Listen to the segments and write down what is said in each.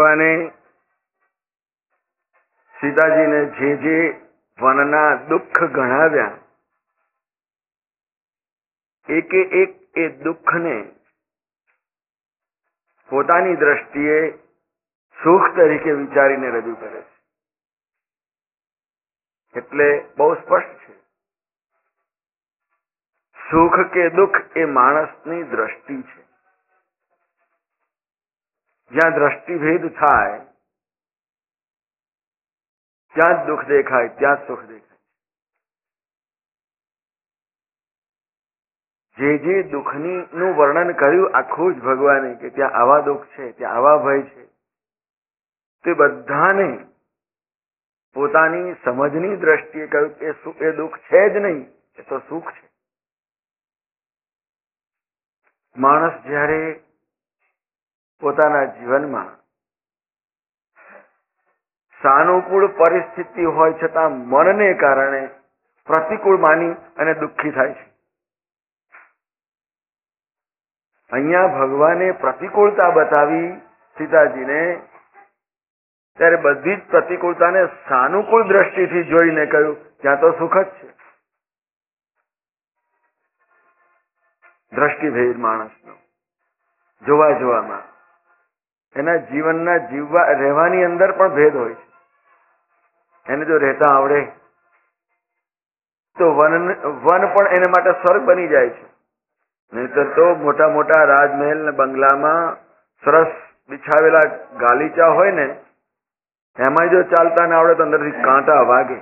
ભગવાને સીતાજીને જે વનના દુઃખ ગણાવ્યા, એકે એક એ દુઃખને પોતાની દ્રષ્ટિએ સુખ તરીકે વિચારીને રજૂ કરે છે. એટલે બહુ સ્પષ્ટ છે, સુખ કે દુઃખ એ માણસની દ્રષ્ટિ છે. જ્યાં દ્રષ્ટિભેદ થાય ત્યાં જ દુઃખ દેખાય, ત્યાં જ સુખ દેખાય. જે દુઃખનું વર્ણન કર્યું આખું જ ભગવાને, કે ત્યાં આવા દુઃખ છે, ત્યાં આવા ભય છે, તે બધાને પોતાની સમજની દ્રષ્ટિએ કહ્યું કે એ દુઃખ છે જ નહીં, એ તો સુખ છે. માણસ જ્યારે પોતાના જીવનમાં સાનુકૂળ પરિસ્થિતિ હોય છતાં મનને કારણે પ્રતિકૂળ માની અને દુઃખી થાય છે. અહીંયા ભગવાને પ્રતિકૂળતા બતાવી સીતાજીને, ત્યારે બધી જ પ્રતિકૂળતાને સાનુકૂળ દ્રષ્ટિથી જોઈને કહ્યું ત્યાં તો સુખ જ છે. દ્રષ્ટિભેદ માણસનો જોવામાં, એના જીવનના રહેવાની અંદર પણ ભેદ હોય છે. એને જો રહેતા આવડે તો વન પણ એને માટે સ્વર્ગ બની જાય છે. નહીતર તો મોટા મોટા રાજમહેલ ને બંગલામાં સરસ બિછાવેલા ગાલીચા હોય ને, એમાં જો ચાલતા ના આવડે તો અંદરથી કાંટા વાગે.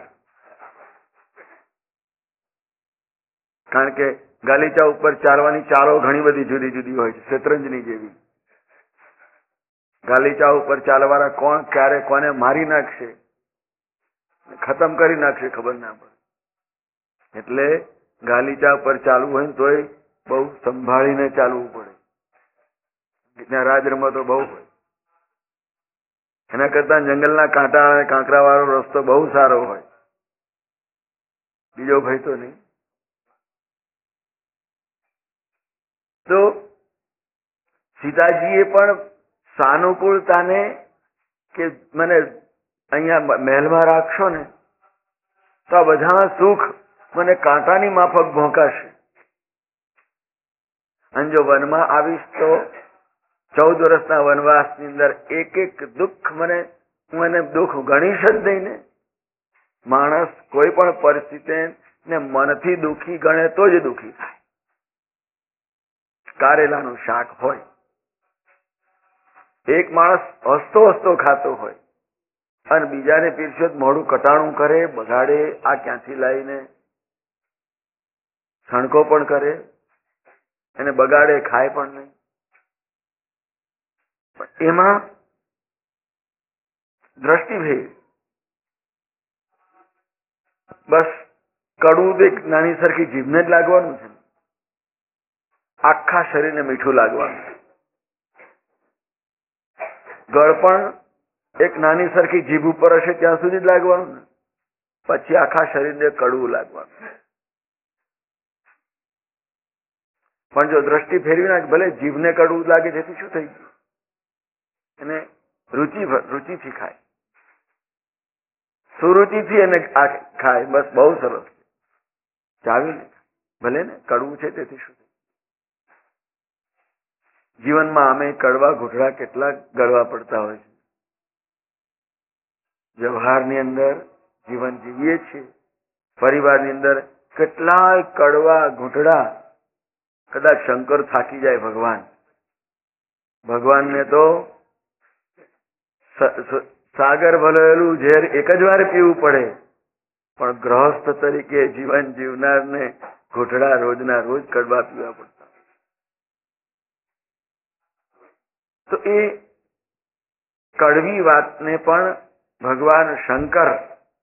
કારણ કે ગાલીચા ઉપર ચાલવાની ચાલો ઘણી બધી જુદી જુદી હોય છે, શેતરંજની જેવી. ગાલીચા ઉપર ચાલવાળા કોણ ક્યારે કોને મારી નાખશે, ખતમ કરી નાખશે, ખબર ના પડે. એટલે ગાલીચા ઉપર ચાલવું હોય ને તોય બહુ સંભાળીને ચાલવું પડે. ત્યાં રાજ રમતો બહુ હોય. એના કરતા જંગલના કાંટા અને કાંકરા વાળો રસ્તો બહુ સારો હોય, બીજો ભય તો નહીં. તો સીતાજીએ પણ સાનુકૂળતાને, કે મને અહીંયા મહેલમાં રાખશો ને તો આ બધા સુખ મને કાંટાની માફક ભોંકાશે, અને જો વનમાં આવીશ તો 14 વર્ષના વનવાસની અંદર એક એક દુઃખ હું એને દુઃખ ગણીશ જ નહીં ને. માણસ કોઈ પણ પરિસ્થિતિને મનથી દુઃખી ગણે તો જ દુઃખી થાય. કારેલાનું શાક હોય, એક માણસ હસતો હસતો ખાતો હોય અને બીજાને પીરસ્યો મોઢું કટાણું કરે, બગાડે, આ ક્યાંથી લાવીને, છણકો પણ કરે, એને બગાડે, ખાય પણ નહીં. એમાં દ્રષ્ટિભેદ. બસ કડવું એક નાની સરખી જીભને જ લાગવાનું છે, આખા શરીરને મીઠું લાગવાનું. ગળપણ એક નાની સરખી જીભ ઉપર હશે ત્યાં સુધી જ લાગવાનું ને, પછી આખા શરીરને કડવું લાગવાનું. પણ જો દ્રષ્ટિ ફેરવી નાખે, ભલે જીભને કડવું લાગે જેથી શું થઈ ગયું, એને રુચિથી ખાય, સુરુચિથી એને ખાય, બસ બહુ સરસ ચાવીને, ભલે ને કડવું છે તેથી શું. જીવનમાં અમે કડવા ઘૂંટડા કેટલા ગળવા પડતા હોય છે. વ્યવહારની અંદર જીવન જીવીએ છીએ, પરિવારની અંદર કેટલાય કડવા ઘૂંટડા. કદાચ શંકર થાકી જાય, ભગવાનને તો સાગર ભલેલું ઝેર એક જ વાર પીવું પડે, પણ ગૃહસ્થ તરીકે જીવન જીવનારને ઘૂંટડા રોજના રોજ કડવા પીવા પડતા. તો એ કડવી વાતને પણ ભગવાન શંકર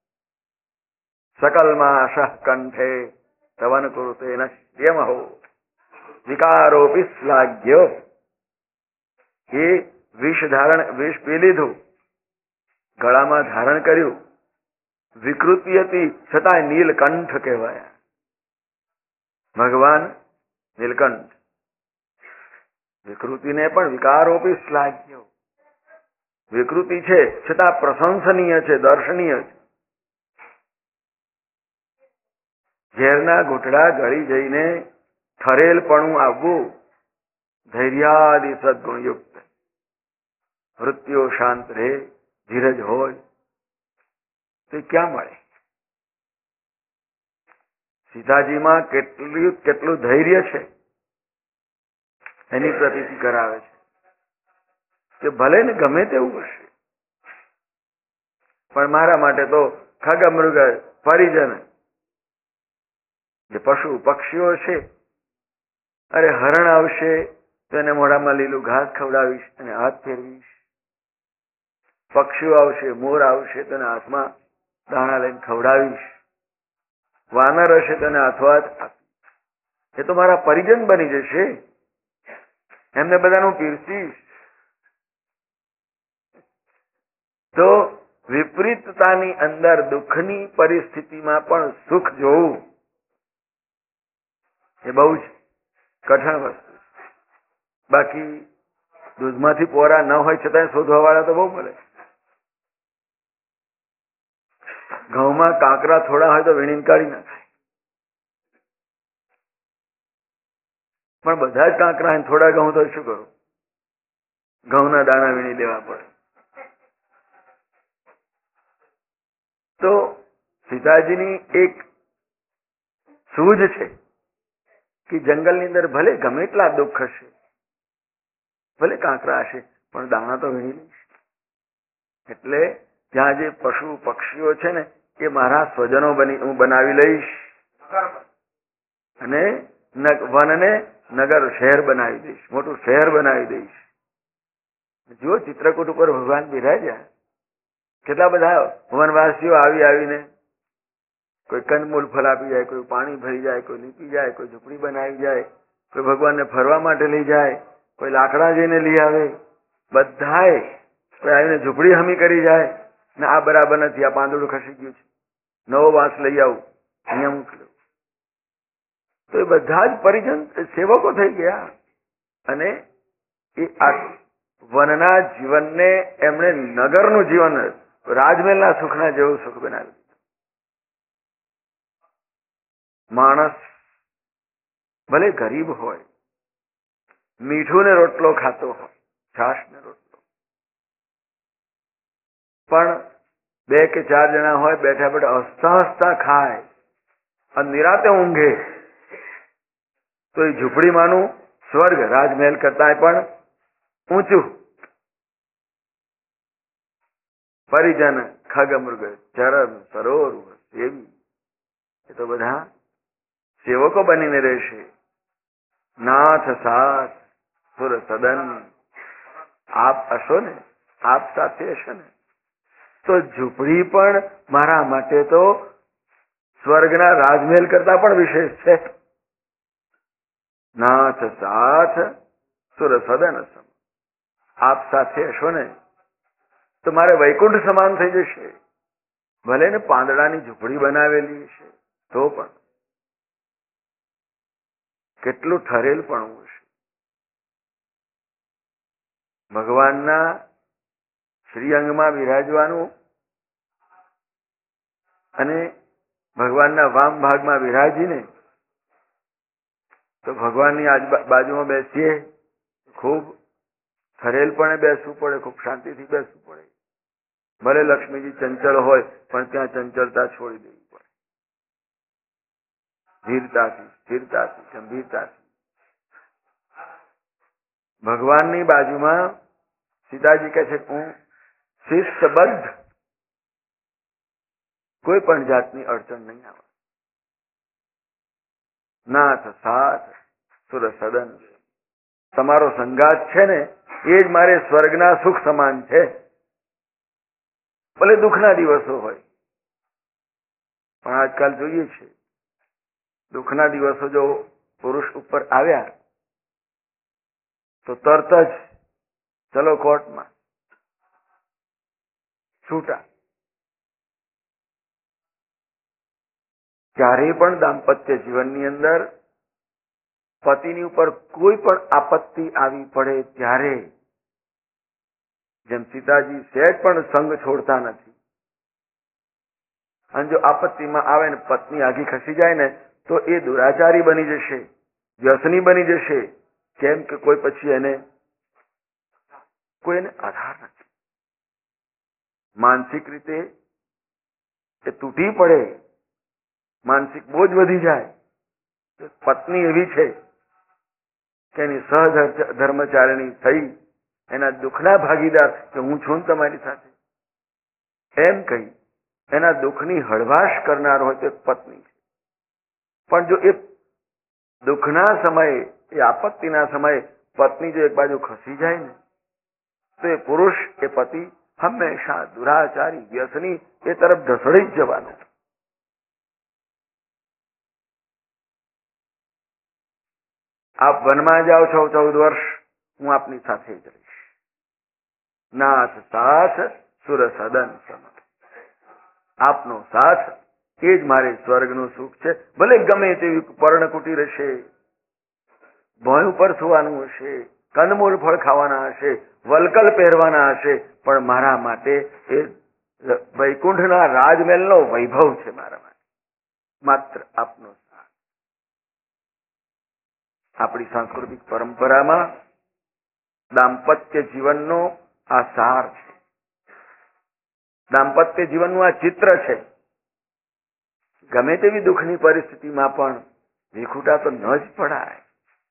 સકલમાં આશા કંઠે તવન કુરુતે નશ્યમ હો વિકારોપી શ્લાઘ્યો. એ વિષ પી લીધું, ગળામાં ધારણ કર્યું, વિકૃતિ હતી છતાંય નીલકંઠ કહેવાયા. ભગવાન નીલકંઠ. વિકૃતિને પણ વિકારોપી શ્લાઘ્યો. વિકૃતિ છે છતાં પ્રશંસનીય છે, દર્શનીય છે. ઝેરના ઘૂંટડા ગળી જઈને ઠરેલપણું આવવું, ધૈર્યાદિ સદગુણયુક્ત, વૃત્તિઓ શાંત રહે, ધીરજ હોય, તે ક્યાં મળે? સીતાજીમાં કેટલું ધૈર્ય છે એની પ્રતીતિ કરાવે છે કે ભલે ને ગમે તેવું હશે, પણ મારા માટે તો ખગમૃગ પરિજન, જે પશુ પક્ષીઓ છે, અરે હરણ આવશે તો એને મોઢામાં લીલું ઘાસ ખવડાવીશ અને હાથ ફેરવીશ. પક્ષીઓ આવશે, મોર આવશે તો એના હાથમાં દાણા લઈને ખવડાવીશ. વાનર હશે તો એને હાથોહાથ આપીશ. એ તો મારા પરિજન બની જશે, એમને બધાનું પીરસીશ. તો વિપરીતતાની અંદર દુઃખની પરિસ્થિતિમાં પણ સુખ જોવું એ બહુ જ કઠણ વસ્તુ છે. બાકી દૂધમાંથી પોરા ન હોય છતાં શોધવા વાળા તો બહુ મળે. ઘઉંમાં કાંકરા થોડા હોય તો વીણીને કાઢી નાખાય, પણ બધા જ કાંકરા થોડા ઘઉં તો શું કરું? ઘઉંના દાણા વીણી લેવા પડે. તો સીતાજીની એક સૂઝ છે કે જંગલની અંદર ભલે ગમે એટલા દુઃખ હશે, ભલે કાંકરા હશે, પણ દાણા તો વીણી લઈશ. એટલે ત્યાં જે પશુ પક્ષીઓ છે ને એ મારા સ્વજનો હું બનાવી લઈશ અને વનને નગર શહેર બનાવી દઈશ, મોટું શહેર બનાવી દઈશ. જુઓ ચિત્રકૂટ ઉપર ભગવાન બિરાજ્યા, કેટલા બધા વનવાસીઓ આવીને કોઈ કંદમૂળ ફળ આપી જાય, કોઈ પાણી ભરી જાય, કોઈ લીપી જાય, કોઈ ઝૂંપડી બનાવી જાય, કોઈ ભગવાનને ફરવા માટે લઈ જાય, કોઈ લાકડા જઈને લઈ આવે, બધાએ કોઈ આવીને ઝૂંપડી હમી કરી જાય ને આ બરાબર નથી, આ પાંદડું ખસી ગયું છે, નવો વાંસ લઈ આવું, અહીંયા મૂકી દઉં. તો એ બધા જ પરિજન સેવકો થઈ ગયા અને એ આ વનના જીવનને એમણે નગરનું જીવન, રાજમહેલના સુખના જેવું સુખ બનાવ્યું. માણસ ભલે ગરીબ હોય, મીઠું ને રોટલો ખાતો હોય, છાશ ને રોટલો, પણ 2 કે 4 જણા હોય, બેઠા બેઠા હસતા હસતા ખાય અને નિરાતે ઊંઘે, તો એ ઝૂંપડીમાંનું સ્વર્ગ રાજમહેલ કરતા પણ ઊંચું. પરિજન ખગમૃગ ચરણ સરોવર સેવી, એ તો બધા સેવકો બનીને રહેશે. નાથ સાથ સુર સદન, આપ હશો ને, આપ સાથે હશો ને, તો ઝૂંપડી પણ મારા માટે તો સ્વર્ગના રાજમહેલ કરતા પણ વિશેષ છે. નાથ સાથ સુર સદન સમ, આપ સાથે હશો ને તો મારે વૈકુંઠ સમાન થઈ જશે. ભલે ને પાંદડાની ઝૂંપડી બનાવેલી છે તો પણ કેટલું ઠરેલ પણ હશે. ભગવાનના શ્રીઅંગમાં બિરાજવાનું અને ભગવાનના વામ ભાગમાં બિરાજીને તો ભગવાનની બાજુમાં બેસીએ, ખૂબ ઠરેલપણે બેસવું પડે, ખૂબ શાંતિથી બેસવું પડે. ભલે લક્ષ્મીજી ચંચળ હોય પણ ત્યાં ચંચળતા છોડી દેવી પડે. ધીરતાથી, સ્થિરતાથી, ગંભીરતાથી. ભગવાનની બાજુમાં સીતાજી કહે છે હું શિસ્તબદ્ધ, કોઈ પણ જાતની અડચણ નહીં આવે. નાથ સાથ સુર સદન, તમારો સંગાત છે ને એ જ મારે સ્વર્ગના સુખ સમાન છે. ભલે દુઃખના દિવસો હોય, પણ આજકાલ જોઈએ છે દુઃખના દિવસો જો પુરુષ ઉપર આવ્યા તો તરત જ ચલો કોર્ટમાં, છૂટા. ક્યારેય પણ દાંપત્ય જીવનની અંદર પતિની ઉપર કોઈ પણ આપત્તિ આવી પડે ત્યારે જેમ સીતાજી સહેજ પણ સંગ છોડતા નથી. અને જો આપત્તિમાં આવે ને પત્ની આઘી ખસી જાય ને તો એ દુરાચારી બની જશે, વ્યસની બની જશે. કેમ કે કોઈ પછી એને આધાર નથી. માનસિક રીતે એ તૂટી પડે, માનસિક બોજ વધી જાય. પત્ની એવી છે કે એની સહ ધર્મચારિણી થઈ એના દુઃખના ભાગીદાર કે હું છું તમારી સાથે એમ કહી એના દુઃખની હળવાશ કરનાર હોય તો પત્ની છે. પણ જો એ દુઃખના સમયે, એ આપત્તિના સમયે પત્ની જો એક બાજુ ખસી જાય ને તો એ પુરુષ, એ પતિ હંમેશા દુરાચારી, વ્યસની એ તરફ ઢસડી જ જવાનો. આપ વનમાં જાઓ છો 14 વર્ષ, હું આપની સાથે જ રહીશ. નાથ સાથ સુર સદન સમ. આપનો સાથ એ જ મારે સ્વર્ગનું સુખ છે. ભલે ગમે તેવી પર્ણકુટીર હશે, ભોંય ઉપર સુવાનું હશે, કંદમૂળ ફળ ખાવાના હશે, વલકલ પહેરવાના હશે, પણ મારા માટે એ વૈકુંઠના રાજમહેલનો વૈભવ છે. મારા માટે માત્ર આપનો સાથ. આપણી સાંસ્કૃતિક પરંપરામાં દાંપત્ય જીવનનો આ સાર છે. દાંપત્ય જીવનનું આ ચિત્ર છે. ગમે તેવી દુઃખની પરિસ્થિતિમાં પણ વિખૂટા તો ન જ પડાય.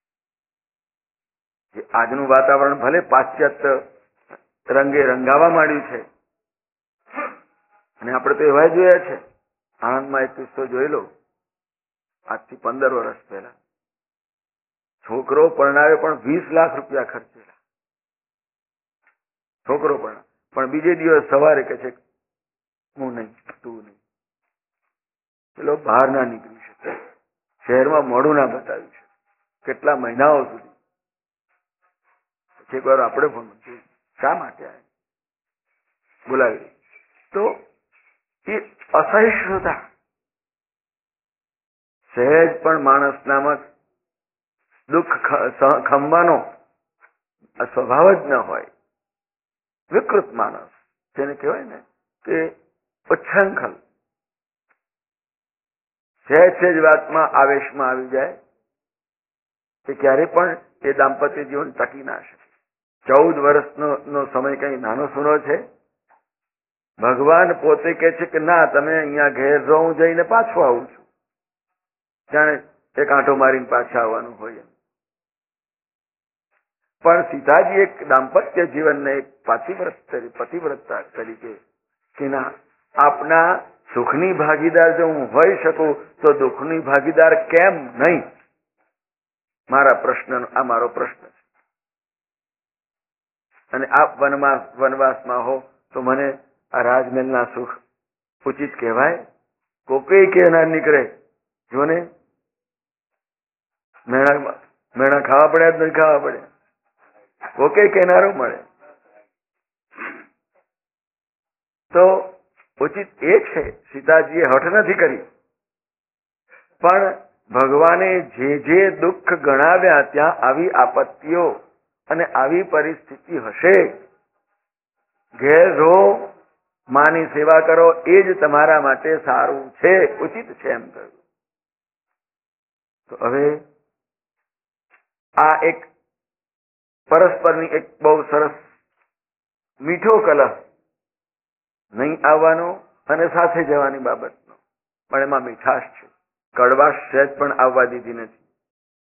આજનું વાતાવરણ ભલે પાશ્ચાત્ય રંગે રંગાવા માંડ્યું છે, અને આપણે તો એવા જોયા છે. આણંદમાં એક કિસ્સો જોઈ લો. આજથી 15 વર્ષ પહેલા છોકરો પરણાવે પણ 20 લાખ રૂપિયા ખર્ચેલા. છોકરો પણ બીજે દિવસ સવારે કે છે હું નહીં, તું નહીં. પેલો બહાર ના નીકળી શકે, શહેરમાં મોઢું ના બતાવી શકે, કેટલા મહિનાઓ સુધી. એક વાર આપણે પણ શા માટે બોલાવી તો એ અસહિષ્ણુતા, સહેજ પણ માણસનામાં દુઃખ ખમવાનો સ્વભાવ જ ન હોય. વિકૃત માણસ, જેને કહેવાય ને કે ઉચ્છૃંખલ, સહેજ વાતમાં આવેશમાં આવી જાય કે ક્યારે પણ એ દાંપત્ય જીવન ટકી ના શકે. 14 વર્ષનો સમય કઈ નાનો સૂનો છે? ભગવાન પોતે કે છે કે ના, તમે અહીંયા ઘેર રહો, હું જઈને પાછો આવું છું. જાણે એક આંટો મારીને પાછા આવવાનું હોય. પણ સીતાજી એક દાંપત્ય જીવનને એક પતિવ્રતા તરીકે કે ના, આપના સુખની ભાગીદાર જો હું હોઈ શકું તો દુઃખની ભાગીદાર કેમ નહીં? આ મારો પ્રશ્ન છે. અને આપ વનવાસમાં હો તો મને આ રાજમહેલના સુખ ઉચિત કહેવાય? કોકે કહેનાર નીકળે, જો ને મેણા ખાવા પડ્યા જ નથી ખાવા પડ્યા, કોકે કહેનારો મળે. તો ઉચિત એ છે, સીતાજીએ હઠ નથી કરી, પણ ભગવાને જે દુઃખ ગણાવ્યા ત્યાં આવી આપત્તિઓ અને આવી પરિસ્થિતિ હશે. ઘેર રહો, માની સેવા કરો, એ જ તમારા માટે સારું છે, ઉચિત છે એમ કહ્યું. તો હવે આ એક પરસ્પરની એક બહુ સરસ મીઠો કલહ, નહીં આવવાનો અને સાથે જવાની બાબતનો, પણ એમાં મીઠાશ છે. કડવાશ સહેજ પણ આવવા દીધી નથી.